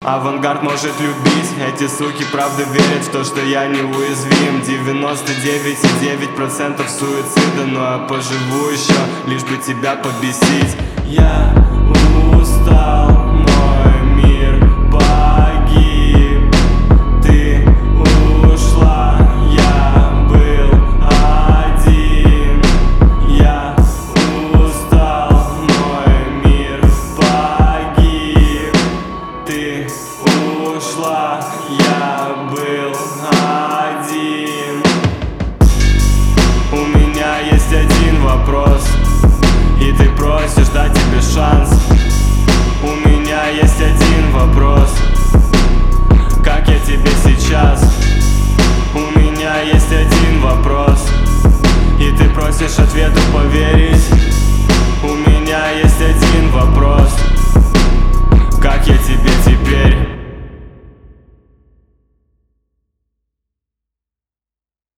Авангард может любить, эти суки правда верят в то, что я неуязвим. 99,9% суицида, но я поживу еще, лишь бы тебя побесить. Я устал, мой мир погиб. Ты ушла, я был один. Я устал, мой мир погиб. Ты ушла, я был один. У меня есть один вопрос, и ты просишь дать тебе шанс. У меня есть один вопрос,